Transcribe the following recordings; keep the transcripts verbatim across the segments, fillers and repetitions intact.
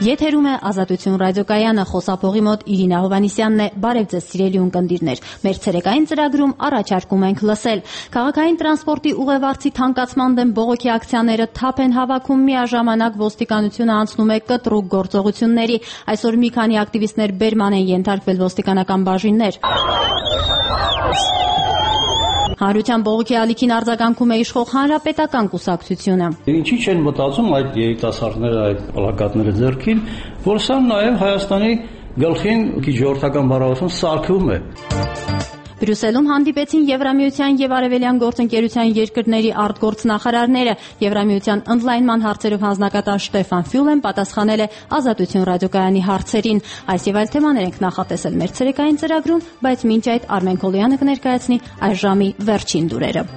Եթերում է Ազատություն ռադիոկայանը, խոսափողի մոտ Իրինա Հովհաննիսյանն է։ Բարև ձեզ սիրելի ունկնդիրներ։ Մեր ցերեկային ծրագրում առաջարկում ենք լսել. Քաղաքային տրանսպորտի ուղևորցի թանկացման դեմ բողոքի ակցիաները թափ են հավաքում, միաժամանակ ոստիկանությունը անցնում է կտրուկ գործողությունների։ Այսօր մի քանի ակտիվիստներ բերման են ենթարկվել ոստիկանական բաժիններ։ Հանրության բողոքի ալիքին արձագանքում է իշխող Հանրապետական կուսակցությունը։ Ինչի՞ չեն մտածում այդ երիտասարդները, այդ պլակատները ձեռքին, որ սա նաև Հայաստանի գլխին ժողովրդական բարոյություն սարքում է։ Բրյուսելում հանդիպեցին Եվրամիության եւ Արևելյան գործընկերության երկրների արտգործնախարարները։ Եվրամիության ընդլայնման հարցերով հանձնակատար Շտեֆան Ֆյուլեն պատասխանել է Ազատություն ռադիոկայանի հարցերին։ Այս եւ այլ թեմաներ ենք նախատեսել մեր ցերեկային ծրագրում, բայց մինչ այդ Արմեն Քոլոյանը կներկայացնի այս ժամի վերջին լուրերը։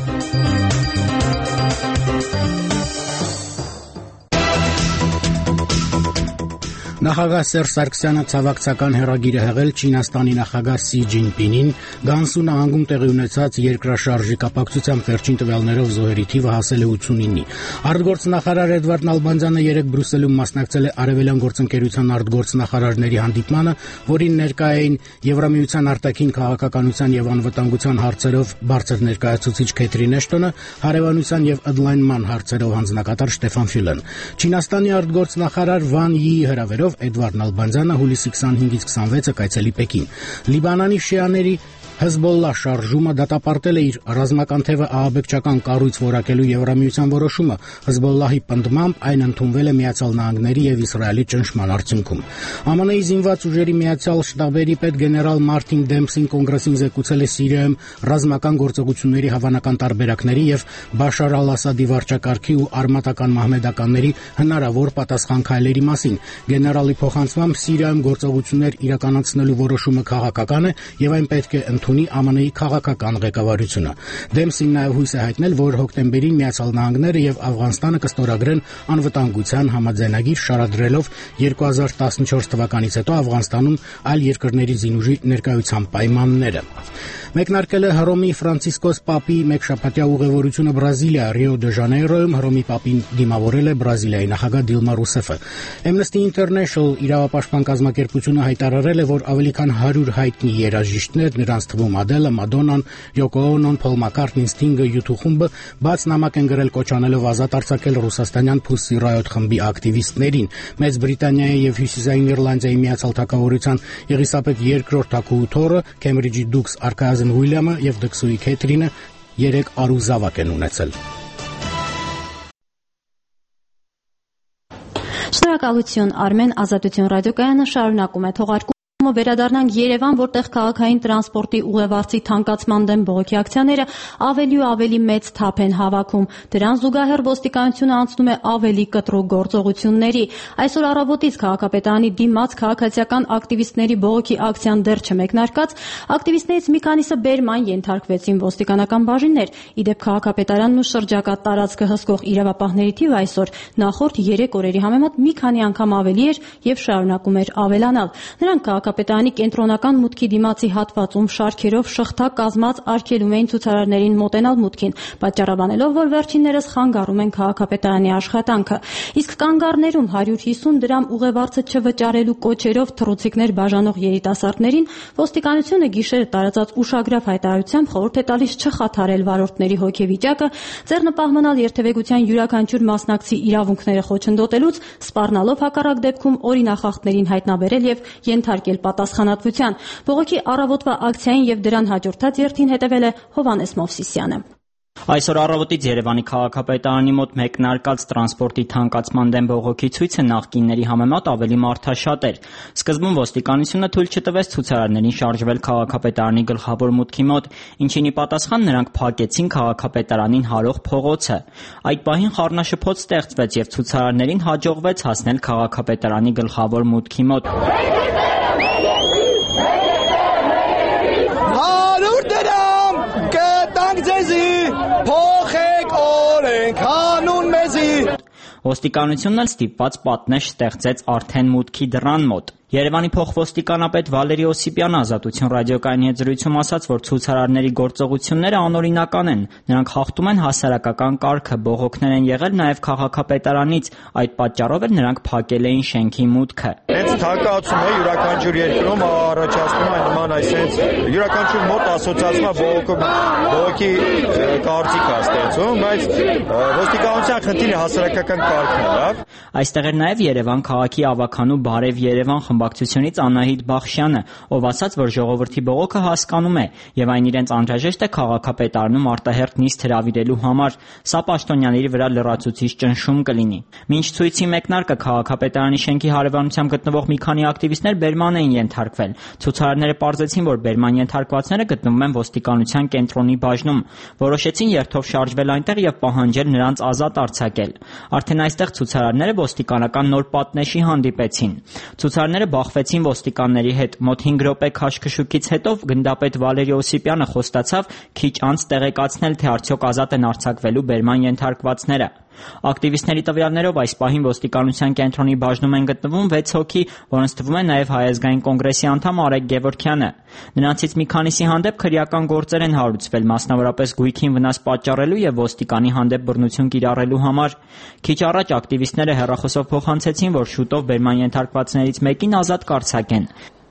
Նախագահ Սերժ Սարգսյանը ցավակցական հեռագիր է հղել Չինաստանի նախագահ Սի Ջինպինին Գանսու նահանգում տեղի ունեցած երկրաշարժի կապակցությամբ վերջին տվյալներով զոհերի թիվը հասել է ութսունինի։ Արտգործնախարար Էդվարդ Նալբանդյանը երեկ Բրյուսելում մասնակցել է Արևելյան գործընկերության արտգործնախարարների հանդիպմանը, որին ներկա էին Եվրամիության արտաքին քաղաքականության եւ անվտանգության հարցերով բարձր ներկայացուցիչ Քեթրին Էշտոնը, հարևանության եւ ընդլայնման հարցերով հանձնակատար Շտեֆան Ֆյուլեն։ Չինաստանի արտգործնախարար Վան Յիի հրավերով Էդվարդ Նալբանդյանը հուլիսի քսանհինգից քսանվեցը կայցելի Պեկին։ Լիբանանի շիաների Հեզբոլլա շարժումը դատապարտել է իր ռազմական թևը ահաբեկչական կառույց որակելու Եվրամիության որոշումը։ Հեզբոլլահի պնդմամբ այն ընդունվել է Միացյալ Նահանգների եւ Իսրայելի ճնշման արդյունքում։ ԱՄՆ-ի զինված ուժերի միացյալ շտաբերի պետ գեներալ Մարտին Դեմպսին կոնգրեսին զեկուցել է Սիրիայում ռազմական գործողությունների հավանական տարբերակների եւ Բաշար al-Ասադի վարչակարգի ու արմատական մահմեդականների հնարավոր պատասխան քայլերի մասին։ Գեներալի փոխանցմամբ Սիրիայում գործողություններ իրականացնելու որոշումը քաղաքական է եւ այն պետք է ունի ԱՄՆ-ի քաղաքական ղեկավարությունը։ Դեմպսին նաև հույս է հայտնել, որ հոկտեմբերին Միացյալ Նահանգները եւ Աֆղանստանը կստորագրեն անվտանգության համաձայնագիր, շարադրելով երկու հազար տասնչորս թվականից հետո Աֆղանստանում այլ երկրների զինուժի ներկայության պայմանները։ Մեկնարկել է Հռոմի Ֆրանցիսկոս Պապի մեկշաբաթյա ուղևորությունը Բրազիլիա, Ռիո դե Ժանեյրոյում Հռոմի Պապին դիմավորել է Բրազիլիայի նախագահ Դիլմա Ռուսեֆը։ Amnesty International իրավապաշտպան կազմակերպությունը հայտարարել է, որ ավելի քան հարյուր հայտնի երաժիշտներ, նրանց թվում Ադելը, Մադոննան, Յոկո Օնոն, Փոլ Մակքարթնին, Սթինգը, յու թու խումբը բաց նամակ են գրել կոչանելով ազատ արձակել ռուսաստանյան Pussy Riot խմբի ակտիվիստներին։ Մեծ Բրիտանիայի եւ Հյուսիսային Իռլանդիայի Միացյալ Թագավորության Եղիսաբեթ երկրորդ թագուհու թոռը, Քեմբրիջի դուքս Արքայազն Ուիլյամը եւ դքսուհի Քեթրինը երեք արու զավակ են ունեցել։ Շնորհակալություն Արմեն, Ազատություն ռադիոկայանը շարունակում է թողարկումը։ Վերադառնանք Երևան, որտեղ քաղաքային տրանսպորտի ուղևորցի թանկացման դեմ բողոքի ակցիաները ավելի ու ավելի մեծ թափ են հավաքում։ Դրան զուգահեռ ոստիկանությունը անցնում է ավելի կտրուկ գործողությունների։ Այսօր առավոտից քաղաքապետարանի դիմաց քաղաքացիական ակտիվիստների բողոքի ակցիան դեռ չմեկնարկած, ակտիվիստներից մի քանիսը բերման ենթարկվեցին ոստիկանական բաժիններ։ Իդեպ քաղաքապետարանն ու շրջակա տարածքը հսկող իրավապահների թիվը այսօր նախորդ երեք օրերի համեմատ մի քանի անգամ ավելի էր եւ շարունակում էր ավելանալ։ Նրանք Պետանի կենտրոնական մուտքի դիմացի հատվածում շարքերով շղթա կազմած արգելում էին ցուցարարներին մոտենալ մուտքին, պատճառաբանելով, որ վերջիններս խանգարում են քաղաքապետարանի աշխատանքը։ Իսկ կանգառներում հարյուր հիսուն դրամ ուղևորցը չվճարելու կոչերով թռուցիկներ բաժանող երիտասարդներին ոստիկանությունը գիշերը տարածած ուշագրավ հայտարարությամբ խորհուրդ է տալիս չխաթարել վարորդների հոգեվիճակը, ձեռնպահ մնալ երթևեկության յուրաքանչյուր մասնակցի իրավունքները խոչընդոտելուց, սպառնալով հակառակ դեպքում օրինախախտներին հայտնաբերել եւ ենթարկել պատասխանատվության։ Բողոքի առավոտվա ակցիային եւ դրան հաջորդած երթին հետևել է Հովհաննես Մովսիսյանը։ Այսօր առավոտից Երևանի քաղաքապետարանի մոտ մեկնարկած տրանսպորտի թանկացման դեմ բողոքի ցույցը նախկինների համեմատ ավելի մարդաշատ էր։ Սկզբում ոստիկանությունը թույլ չտվեց ցուցարարներին շարժվել քաղաքապետարանի գլխավոր մուտքի մոտ, ինչին ի պատասխան նրանք փակեցին քաղաքապետարանին հարող փողոցը։ Այդ պահին խառնաշփոթ ստեղծվեց եւ ցուցարարներին հաջողվեց հասնել քաղաքապետարանի գլխավոր մուտքի մոտ։ Ոստիկանությունն էլ ստիպված պատնեշ ստեղծեց արդեն մուտքի դռան մոտ։ Երևանի փոխոստիկանապետ Վալերի Օսիպյանը Ազատություն ռադիոկայանի հետ զրույցում ասաց, որ ցուցարարների գործողությունները անօրինական են, նրանք խախտում են հասարակական կարգը, բողոքներ են եղել նաև քաղաքապետարանից, այդ պատճառով էլ նրանք փակել էին շենքի մուտքը։ Հենց թակացում է յուրաքանչյուր երկրում առաջացնում է նման այսպես յուրաքանչյուր մոտ ասոցիացիա բողոքի կարծիք է ստեղծում, բայց ոստիկանության խնդիրը հասարակական կարգն է, լավ։ Այստեղ էր նաև Երևան քաղաքի ավականու Բարև Երևան խմբակցությունից Անահիտ Բախշյանը, ով ասաց, որ ժողովրդի բողոքը հասկանում է եւ այն իրենց անհրաժեշտ է քաղաքապետարանում արտահերթ նիստ հրավիրելու համար։ Սա պաշտոնյաների վրա լրացուցիչ ճնշում կլինի։ Մինչ ցույցի մեկնարկը քաղաքապետարանի շենքի հարևանությամբ գտնվող մի քանի ակտիվիստներ բերման էին ենթարկվել։ Ցուցարարները պարզեցին, որ բերման ենթարկվածները գտնվում են ոստիկանության կենտրոնի բաժնում։ Որոշեցին երթով շարժվել այնտեղ եւ պահանջել նրանց ազատ արձակել։ Արդեն այստեղ ցուցարարները ոստիկանական նոր պատնեշի հանդիպեցին։ Ցուցարարները բախվեցին ոստիկանների հետ։ Մոտ հինգ րոպե քաշքշուկից հետո գնդապետ Վալերի Օսիպյանը խոստացավ քիչ անց տեղեկացնել, թե արդյոք ազատ են արձակվելու բերման ենթարկվածները։ Ակտիվիստների տվյալներով այս պահին ոստիկանության կենտրոնի բաժնում են գտնվում վեց հոգի, որոնց թվում է նաև Հայ ազգային կոնգրեսի անդամ Արեգ Գևորգյանը։ Նրանցից մի քանիսի հանդեպ քրեական գործեր են հարուցվել, մասնավորապես գույքին վնաս պատճառելու եւ ոստիկանի հանդեպ բռնություն կիրառելու համար։ Քիչ առաջ ակտիվիստները հեռախոսով փոխանցեցին, որ շուտով բերման ենթարկվածներից մեկին ազատ կարձակեն։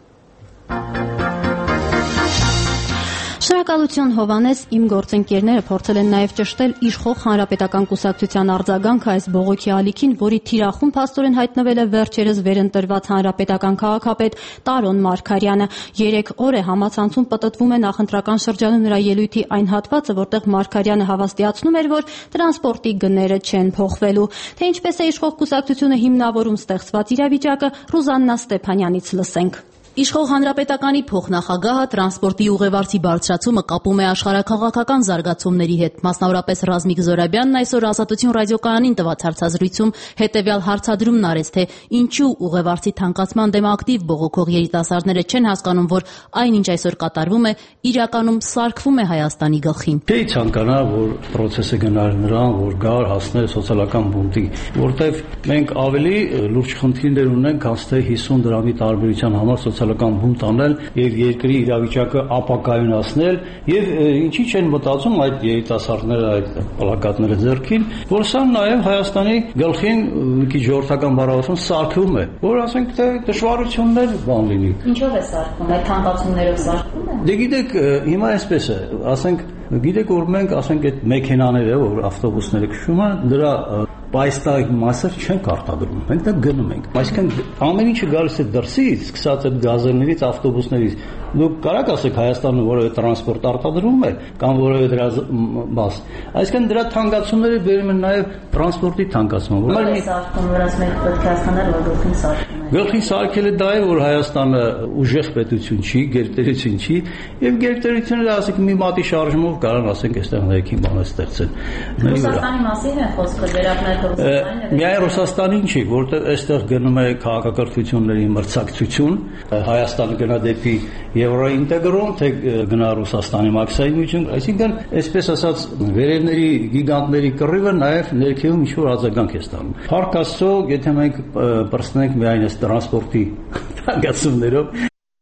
Շնորհակալություն Հովանես, իմ գործընկերները փորձել են նաև ճշտել իշխող հանրապետական կուսակցության արձագանքը այս բողոքի ալիքին, որի թիրախում փաստորեն հայտնվել է վերջերս վերընտրված հանրապետական քաղաքապետ Տարոն Մարգարյանը։ Երեք օր է համացանցում պտտվում է նախընտրական շրջանում նրա ելույթի այն հատվածը, որտեղ Մարգարյանը հավաստիացնում էր, որ տրանսպորտի գները չեն փոխվելու։ Թե ինչպես է իշխող կուսակցությունը հիմնավորում ստեղծված իրավիճակը, Ռուզաննա Ստեփանյանից լսենք։ Իշխող հանրապետականի փոխնախագահը տրանսպորտի ուղևարցի բարձրացումը կապում է աշխարհաքաղաքական զարգացումների հետ։ Մասնավորապես Ռազմիկ Զորաբյանն այսօր Ազատություն ռադիոկայանին տված հարցազրույցում հետևյալ հարցադրումն արեց, թե ինչու ուղևարցի թանկացման դեմ ակտիվ բողոքող երիտասարդները չեն հասկանում, որ այնինչ այսօր կատարվում է, իրականում սարքվում է Հայաստանի գլխին։ Չէի ցանկանա, որ process-ը գնար նրան, որ գար հասնել սոցիալական բունտի, որտեղ մենք ավելի լուրջ խնդիրներ ունենք, քան թե հիսուն դրամի տարբերության համար սոցիալական բունտ անել եւ երկրի իրավիճակը ապակայունացնել եւ ինչի չեն մտածում այդ երիտասարդները, այդ պլակատները ձեռքին, որ սա նաեւ Հայաստանի գլխին մի քիչ ժողովրդական բարոյություն սարքվում է, որ ասենք թե դժվարություններ բան լինի։ Ինչով է սարքում, այդ թանկացումներով սարքում է։ Դե գիտեք, հիմա այսպես է, ասենք գիտեք որ մենք ասենք այդ մեքենաները, որ ավտոբուսները քշում են, դրա պայստայի մասը չենք արտադրում, մենք դա գնում ենք։ Այսինքն ամեն ինչը գալիս է դրսից, սկսած այդ գազերներից, ավտոբուսներից։ Դուք կարաք ասեք Հայաստանը որևէ տրանսպորտ արտադրում է կամ որևէ դրա բաս։ Այսինքն դրա թանկացումները բերում են նաև տրանսպորտի թանկացման։ Որ է սարքում, որից մենք պետք է հասկանալ, որ գլխին սարքում է։ Գլխին սարքելը դա է, որ Հայաստանը ուժեղ պետություն չի, գերտերություն չի, եւ գերտերությունները ասենք մի մատի շարժումով կարան ասենք այստեղ ներքին բան ստեղծեն։ Ռուսաստանի մասին է խոսքը, վերակնարկը Ռուսաստանին է։ Միայն Ռուսաստանին չի, որտեղ այստեղ գնում է քաղաքակրթությունների մրցակցություն, Հայաստանը գնա դեպի եվրոինտեգրում, թե գնա Ռուսաստանի մաքսային միջին, այսինքն այսպես ասած վերևների գիգանտների կռիվը նաև ներքևում ինչ-որ արձագանք է ստանում։ Փառք Աստծո, եթե մենք պրծնենք միայն այս տրանսպորտի թանկացումներով։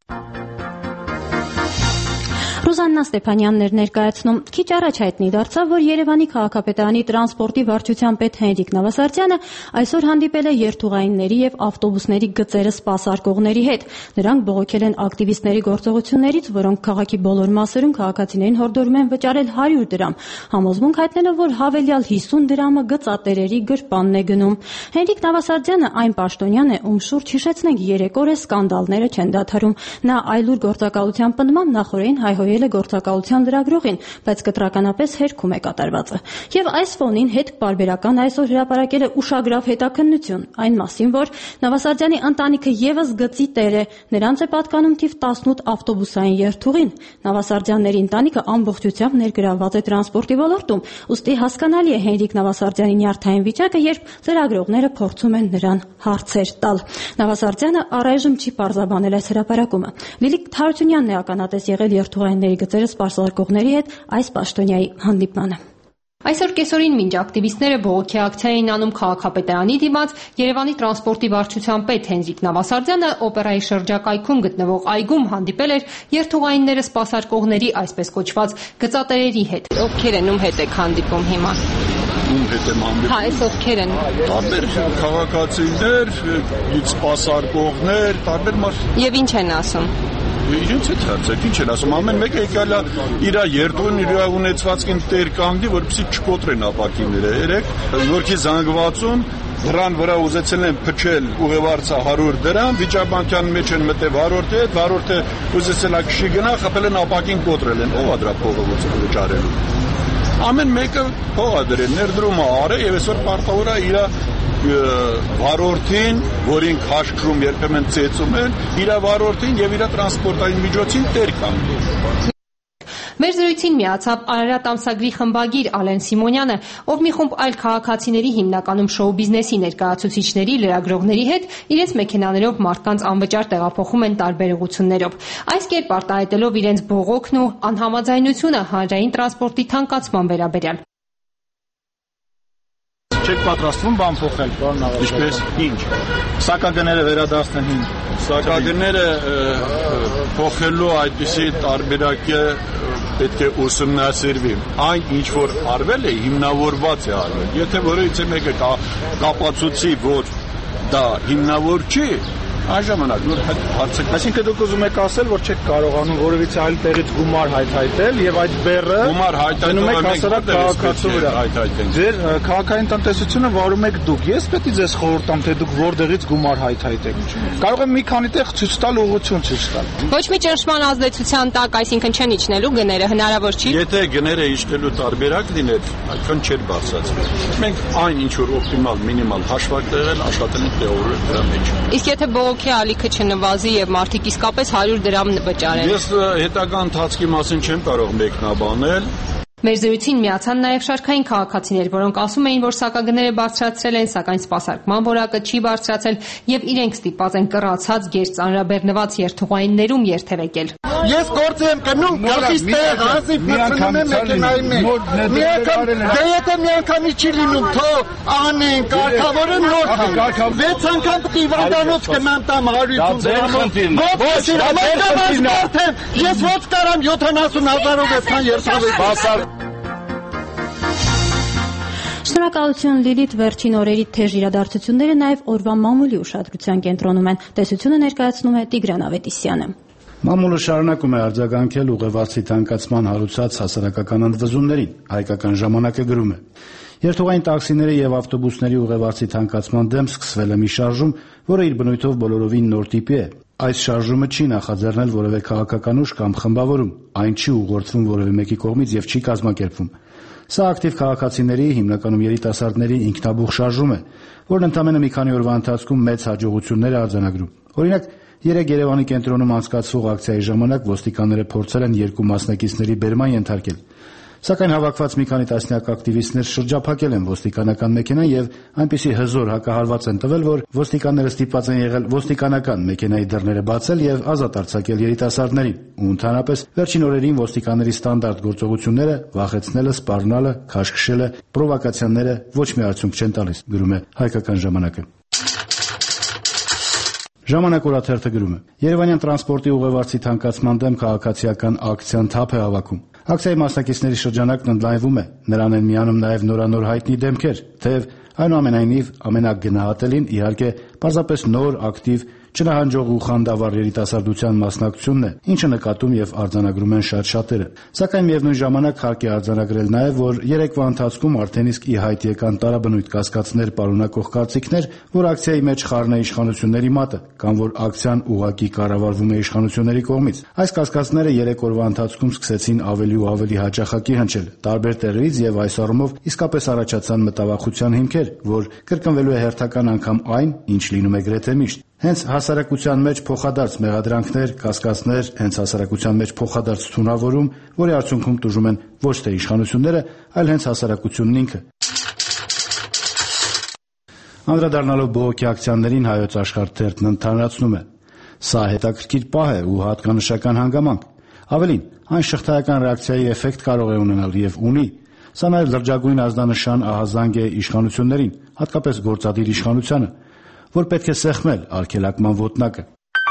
Ռուզաննա Ստեփանյանն էր ներկայացնում։ Քիչ առաջ հայտնի դարձավ, որ Երևանի քաղաքապետարանի տրանսպորտի վարչության պետ Հենրիկ Նավասարդյանը այսօր հանդիպել է երթուղայինների եւ ավտոբուսների գծերը սպասարկողների հետ։ Նրանք բողոքել են ակտիվիստների գործողություններից, որոնք քաղաքի բոլոր մասերում քաղաքացիներին հորդորում են վճարել հարյուր դրամ, համոզմունք հայտնելով, որ հավելյալ հիսուն դրամը գծատերերի գրպանն է գնում։ Հենրիկ Նավասարդյանը այն պաշտոնյան է, ում շուրջ հիշեցնենք երեք օր է սկանդալները չեն դադարում։ Նա այլուր գործակալության պնդմամբ նախորդին հայհոյել է գործակալության լրագրողին, բայց կտրականապես հերքում է կատարվածը։ Եվ այս ֆոնին հետ պարբերական այսօր հրապարակել է ուշագրավ հետաքննություն այն մասին, որ Նավասարդյանի ընտանիքը եւս գծի տեր է, նրանց է պատկանում թիվ տասնութ ավտոբուսային երթուղին։ Նավասարդյանների ընտանիքը ամբողջությամբ ներգրավված է տրանսպորտի ոլորտում, ուստի հասկանալի է Հենրիկ Նավասարդյանի նյարդային վիճակը, երբ ծրագրողները փորձում են նրան հարցեր տալ։ Նավասարդյանը առայժմ չի պարզաբանել այս հրապարակումը։ Լիլիթ Թարությունյանն է ականատես եղել երթուղայինների գծերը սպասարկողների հետ այս պաշտոնյայի հանդիպմանը։ Այսօր կեսօրին մինչ ակտիվիստները բողոքի ակցիա էին անում քաղաքապետարանի դիմաց, Երևանի տրանսպորտի վարչության պետ Հենրիկ Նավասարդյանը օպերայի շրջակայքում գտնվող այգում հանդիպել էր երթուղայինները սպասարկողների, այսպես կոչված, գծատերերի հետ։ Ովքեր են, ում հետ եք հանդիպում հիմա։ Ում հետ եմ հանդիպում։ Հա, այս ովքեր են։ Տարբեր քաղաքացիներ, սպասարկողներ, տարբեր մարդ։ Եվ ինչ են ասում։ Ինչ է թարցեք, ինչ են ասում, ամեն մեկը եկալ է իր երթուղին իր ունեցվածքին տեր կանգնի, որպեսզի չկոտրեն ապակիները։ Երեք նորքի զանգվածում դրան վրա ուզեցել են փչել ուղևորցը հարյուր դրամ, վիճաբանկյան մեջ են մտել վարորդի հետ, վարորդը ուզեցել է քշի գնա, խփել են ապակին կոտրել են։ Ո՞վ է դրա փողը վճարելու։ Ամեն մեկը փող է դրել, ներդրում է արել եւ այսօր պարտավոր է իր վարորդին, որին քաշքրում երբեմն ծեծում են, իր վարորդին եւ իր տրանսպորտային միջոցին տեր կանգնի։ Մեր զրույցին միացավ Արարատ ամսագրի խմբագիր Ալեն Սիմոնյանը, ով մի խումբ այլ քաղաքացիների, հիմնականում շոու բիզնեսի ներկայացուցիչների, լրագրողների հետ իրենց մեքենաներով մարդկանց անվճար տեղափոխում են տարբեր ուղղություններով։ Այս կերպ արտահայտելով իրենց բողոքն ու անհամաձայնությունը հանրային տրանսպորտի թանկացման վերաբերյալ։ Չեք պատրաստվում բան փոխել, պարոն Նավասարդյան։ Ինչպես ինչ։ Սակագները վերադարձնել հին։ Սակագները փոխելու այդպիսի տարբերակը պետք է ուսումնասիրվի։ Այն ինչ որ արվել է, հիմնավորված է արվել։ Եթե որևիցե մեկը կապացուցի, որ դա հիմնավոր չի, այժմանակ նոր հարցը։ Այսինքն դուք ուզում եք ասել, որ չեք կարողանում որևիցե այլ տեղից գումար հայթայթել եւ այդ բեռը գումար հայթայթում եք հասարակ քաղաքացու վրա հայթայթեն։ Ձեր քաղաքային տնտեսությունը վարում եք դուք։ Ես պետք է ձեզ խորհուրդ տամ, թե դուք որտեղից գումար հայթայթեք։ Կարող եմ մի քանի տեղ ցույց տալ, ուղղություն ցույց տալ։ Ոչ մի ճնշման ազդեցության տակ, այսինքն չեն իջնելու գները, հնարավոր չի։ Եթե գները իջնելու տարբերակ լիներ, այդքան չէր բարձրացվի։ Մենք այն ինչ որ օպտիմալ, մինիմալ հաշվարկ տեղել աշխատել ենք տեղավորել դրա մեջ։ Իսկ եթե բողոքի ալիքը չնվազի եւ մարդիկ իսկապես հարյուր դրամ վճարեն։ Ես հետագա ընթացքի մասին չեմ կարող մեկնաբանել։ Մեր զրույցին միացան նաև շարքային քաղաքացիներ, որոնք ասում էին, որ սակագները բարձրացրել են, սակայն սպասարկման որակը չի բարձրացել եւ իրենք ստիպված են կռացած գերց ծանրաբեռնված երթուղայիններում երթևեկել։ Ես գործ եմ կնում, գլխիս տեղ հազիվ մտնում եմ մեքենայի մեջ։ Մի անգամ, դե եթե մի անգամ չի լինում, թող անեն, կարգավորեն նոր։ Վեց անգամ դիվանդանոց կնամ տամ հարյուր դրամ։ Ոչ, ես ո՞նց կարամ յոթանասուն հազարով այսքան երթևեկել։ Շնորհակալություն Լիլիթ, վերջին օրերի թեժ իրադարձությունները նաև օրվա մամուլի ուշադրության կենտրոնում են։ Տեսությունը ներկայացնում է Տիգրան Ավետիսյանը։ Մամուլը շարունակում է արձագանքել ուղևորցի թանկացման հարուցած հասարակական ընդվզումներին, հայկական ժամանակը գրում է։ Երթուղային տաքսիների եւ ավտոբուսների ուղևորցի թանկացման դեմ սկսվել է մի շարժում, որը իր բնույթով բոլորովին նոր տիպի է։ Այս շարժումը չի նախաձեռնել որևէ քաղաքական ուժ կամ խմբավորում, այն չի ուղղորդվում որևէ մեկի կողմից եւ չի կազմակերպվում։ Սա ակտիվ քաղաքացիների, հիմնականում երիտասարդների ինքնաբուխ շարժում է, որն ընդամենը մի քանի օրվա ընթացքում մեծ հաջողություններ է արձանագրում։ Օրինակ, երեք Երևանի կենտրոնում անցկացվող ակցիայի ժամանակ ոստիկանները փորձել են երկու մասնակիցների բերման ենթարկել։ Սակայն հավաքված մի քանի տասնյակ ակտիվիստներ շրջափակել են ոստիկանական մեքենան եւ այնպիսի հզոր հակահարված են տվել, որ ոստիկանները ստիպված են եղել ոստիկանական մեքենայի դռները բացել եւ ազատ արձակել երիտասարդներին։ Ու ընդհանրապես վերջին օրերին ոստիկանների ստանդարտ գործողությունները վախեցնելը, սպառնալը, քաշքշելը, պրովոկացիաները ոչ մի արդյունք չեն տալիս, գրում է Հայկական ժամանակը։ Ժամանակ օրաթերթը գրում է. Երևանյան տրանսպորտի ուղևորցի թանկացման դեմ քաղաքացիական ակցիան թափ է հավաքում։ Ակցիայի մասնակիցների շրջանակն ընդլայնվում է, նրան են միանում նաև նորանոր հայտնի դեմքեր, թեև այնուամենայնիվ ամենագնահատելին իհարկե պարզապես նոր, ակտիվ, չնահանջող ու խանդավառ երիտասարդության մասնակցությունն է, ինչը նկատում եւ արձանագրում են շատ շատերը։ Սակայն միևնույն ժամանակ հարկ է արձանագրել նաեւ, որ երեկվա ընթացքում արդեն իսկ ի հայտ եկան տարաբնույթ կասկածներ պարունակող կարծիքներ, որ ակցիայի մեջ խառն է իշխանությունների մատը, կամ որ ակցիան ուղղակի կառավարվում է իշխանությունների կողմից։ Այս կասկածները երեք օրվա ընթացքում սկսեցին ավելի ու ավելի հաճախակի հնչել տարբեր տեղերից եւ այս առումով իսկապես առաջացան մտավախության հիմքեր, որ կրկնվելու է հերթական անգամ այն, ինչ լինում է գրեթե միշտ։ Հենց հասարակության մեջ փոխադարձ մեղադրանքներ, կասկածներ, հենց հասարակության մեջ փոխադարձ թունավորում, որի արդյունքում տուժում են ոչ թե իշխանությունները, այլ հենց հասարակությունն ինքը։ Անդրադառնալով բողոքի ակցիաներին Հայոց Աշխարհ թերթն ընդհանրացնում է. Սա հետաքրքիր պահ է ու հատկանշական հանգամանք։ Ավելին, այն շղթայական ռեակցիայի էֆեկտ կարող է ունենալ եւ ունի։ Սա նաև լրջագույն ազդանշան ահազանգ է իշխանություններին, հատկապես գործադիր իշխանությանը, որ պետք է սեղմել արգելակման ոտնակը։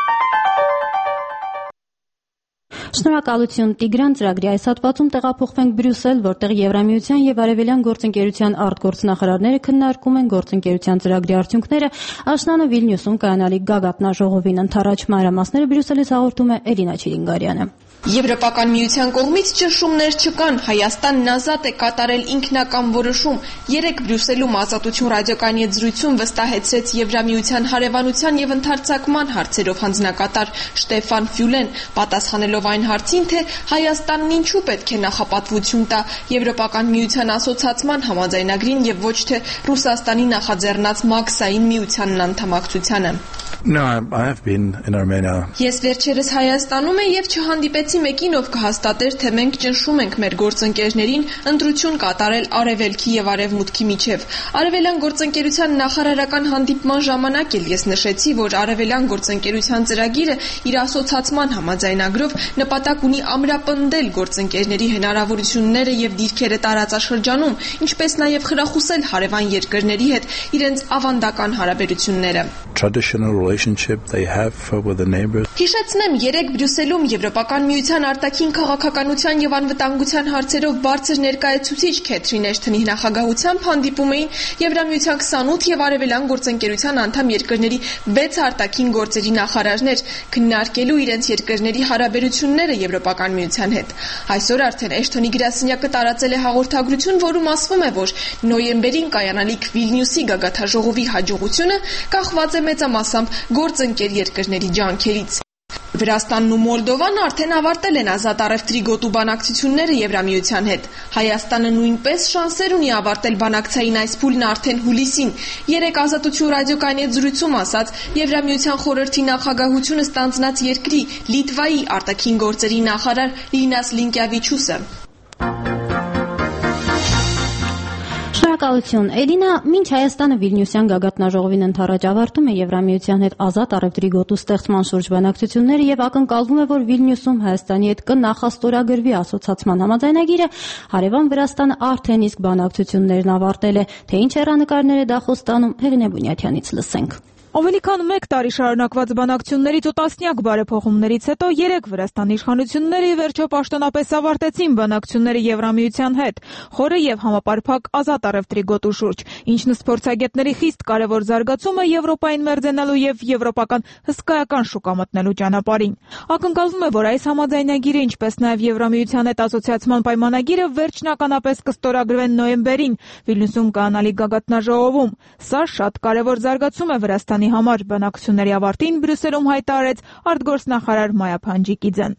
Շնորհակալություն Տիգրան, ծրագրի այս հատվածում տեղափոխվենք Բրյուսել, որտեղ Եվրամիության եւ Արևելյան գործընկերության արտգործնախարարները քննարկում են գործընկերության ծրագրի արդյունքները աշնանը Վիլնյուսում կայանալիք գագաթնաժողովին։ Ընթരാճ մանրամասները Բրյուսելից հաղորդում է Էլինա Չիրինգարյանը։ Եվրոպական միության կողմից ճնշումներ չկան, Հայաստանն ազատ է կատարել ինքնական որոշում։ Երեկ Բրյուսելում Ազատություն ռադիոկայանի հետ զրույցում վստահեցրեց Եվրամիության հարևանության եւ ընդարձակման հարցերով հանձնակատար Շտեֆան Ֆյուլեն, պատասխանելով այն հարցին, թե Հայաստանն ինչու պետք է նախապատվություն տա Եվրոպական միության ասոցացման համաձայնագրին եւ ոչ թե Ռուսաստանի նախաձեռնած Մաքսային միությանն անդամակցությանը։ No, I have been in Armenia. Ես վերջերս Հայաստանում եմ եւ չհանդիպեցի մեկին, ով կհաստատեր, թե մենք ճնշում ենք մեր գործընկերներին ընտրություն կատարել Արևելքի եւ Արևմուտքի միջև։ Արևելյան գործընկերության նախարարական հանդիպման ժամանակ էլ ես նշեցի, որ Արևելյան գործընկերության ծրագիրը իր ասոցացման համաձայնագրով նպատակ ունի ամրապնդել գործընկերների հնարավորությունները եւ դիրքերը տարածաշրջանում, ինչպես նաեւ խրախուսել հարևան երկրների հետ իրենց ավանդական հարաբերությունները։ Traditional relationship they have with the neighbors. Հիշեցնեմ, երեկ Բրյուսելում Եվրոպական միության արտաքին քաղաքականության եւ անվտանգության հարցերով բարձր ներկայացուցիչ Քեթրին Էշթոնի նախագահությամբ հանդիպում էին Եվրամիության քսանութ եւ Արևելյան գործընկերության անդամ երկրների վեց արտաքին գործերի նախարարներ, քննարկելու իրենց երկրների հարաբերությունները Եվրոպական միության հետ։ Այսօր արդեն Էշթոնի գրասենյակը տարածել է հաղորդագրություն, որում ասվում է, որ նոյեմբերին կայանալիք Վիլնյուսի գագաթնաժողովի հաջողությունը կախված է մեծամասամբ գործընկեր երկրների ջանքերից։ Վրաստանն ու Մոլդովան արդեն ավարտել են ազատ առևտրի գոտու բանակցությունները Եվրամիության հետ։ Հայաստանը նույնպես շանսեր ունի ավարտել բանակցային այս փուլն արդեն հուլիսին։ Երեկ Ազատություն ռադիոկայանի հետ զրույցում ասաց Եվրամիության խորհրդի նախագահությունը ստանձնած երկրի Լիտվայի արտաքին գործերի նախարար Լինաս Լինկյավիչուսը։ Շնորհակալություն Էլինա, մինչ Հայաստանը Վիլնյուսյան գագաթնաժողովին ընդառաջ ավարտում է Եվրամիության հետ ազատ առևտրի գոտու ստեղծման շուրջ բանակցությունները եւ ակնկալվում է, որ Վիլնյուսում Հայաստանի հետ կնախաստորագրվի ասոցացման համաձայնագիրը, հարևան Վրաստանը արդեն իսկ բանակցություններն ավարտել է, թե ինչ հեռանկարներ է դա խոստանում, Հեղինե Բունյաթյանից լսենք։ Ավելի քան մեկ տարի շարունակված բանակցություններից ու տասնյակ բարեփոխումներից հետո երեք Վրաստանի իշխանությունները ի վերջո պաշտոնապես ավարտեցին բանակցությունները Եվրամիության հետ, խորը եւ համապարփակ ազատ առևտրի գոտու շուրջ, ինչն ըստ փորձագետների խիստ կարևոր զարգացում է Եվրոպային մերձենալու եւ եվրոպական հսկայական շուկա մտնելու ճանապարհին։ Ակնկալվում է, որ այս համաձայնագիրը, ինչպես նաեւ Եվրամիության հետ ասոցիացման պայմանագիրը վերջնականապես կստորագրվեն նոյեմբերին Վիլնյուսում կայանալիք գագաթնաժողովում։ Սա շատ կարևոր զարգացում է Վրաստանի համար բանակցությունների ավարտին Բրյուսելում հայտարարեց արտգործնախարար Մայա Փանջիկիձեն։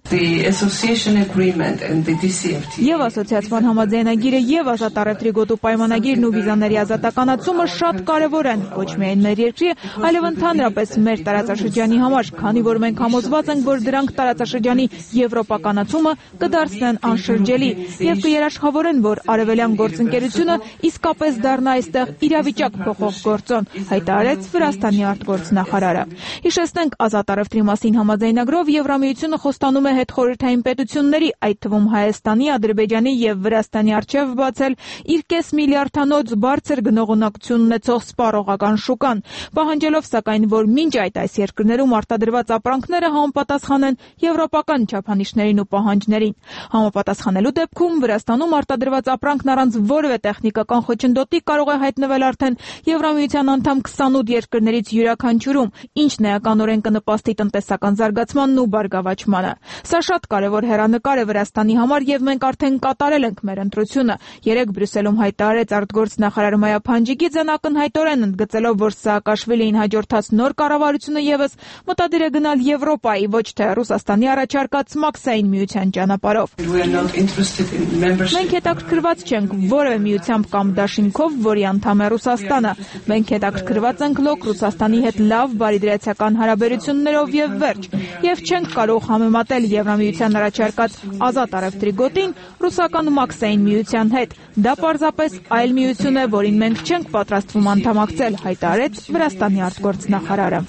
Եվ ասոցիացման համաձայնագիրը եւ ազատ առևտրի գոտու պայմանագիրն ու վիզաների ազատականացումը շատ կարևոր են ոչ միայն մեր երկրի, այլև ընդհանրապես մեր տարածաշրջանի համար, քանի որ մենք համոզված ենք, որ դրանք տարածաշրջանի եվրոպականացումը կդարձնեն անշրջելի եւ կերաշխավորեն, որ արևելյան գործընկերությունը իսկապես դառնա այստեղ իրավիճակ փոխող գործոն, հայտարարեց Վրաստանի արտգործնախարարը։ Հիշեցնենք, ազատ առևտրի մասին համաձայնագրով Եվրամիությունը խոստանում է հետխորհրդային պետությունների, այդ թվում Հայաստանի, Ադրբեջանի եւ Վրաստանի առջև բացել իր կես միլիարդանոց բարձր գնողունակություն ունեցող սպառողական շուկան, պահանջելով սակայն, որ մինչ այդ այս երկրներում արտադրված ապրանքները համապատասխանեն եվրոպական չափանիշներին ու պահանջներին։ Համապատասխանելու դեպքում Վրաստանում արտադրված ապրանքն առանց որևէ տեխնիկական խոչընդոտի կարող է հայտնվել արդեն Եվրամիության անդամ քսանութ երկրներից յուրաքանչյուրում, ինչն էականորեն կնպաստի տնտեսական զարգացմանն ու բարգավաճմանը։ Սա շատ կարևոր հեռանկար է Վրաստանի համար եւ մենք արդեն կատարել ենք մեր ընտրությունը։ Երեկ Բրյուսելում հայտարարեց արտգործնախարար Մայա Փանջիկիձեն ակնհայտորեն ընդգծելով, որ Սաակաշվիլիին հաջորդած նոր կառավարությունը եւս մտադիր է գնալ Եվրոպայի, ոչ թե Ռուսաստանի առաջարկած Մաքսային միության ճանապարհով։ Մենք հետաքրքրված չենք որևէ միությամբ կամ դաշինքով, որի անդամ է Ռուսաստանը։ Մենք հետաքրքրված ենք լոկ Ռուսաստանի հետ լավ բարիդրացիական հարաբերություններով եւ վերջ, եւ չենք կարող համեմատել Եվրամիության առաջարկած ազատ առևտրի գոտին ռուսական Մաքսային միության հետ։ Դա պարզապես այլ միություն է, որին մենք չենք պատրաստվում անդամակցել, հայտարարեց Վրաստանի արտգործնախարարը։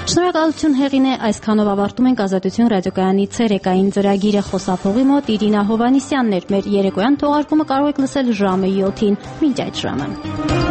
Շնորհակալություն Հեղինե, այսքանով ավարտում ենք Ազատություն ռադիոկայանի ցերեկային ծրագիրը խոսափողի մոտ Իրինա Հովանիսյանն էր։ Մեր երեկոյան թողարկումը կարող եք լսել ժամը յոթին։ Մինչ այդ ժամը։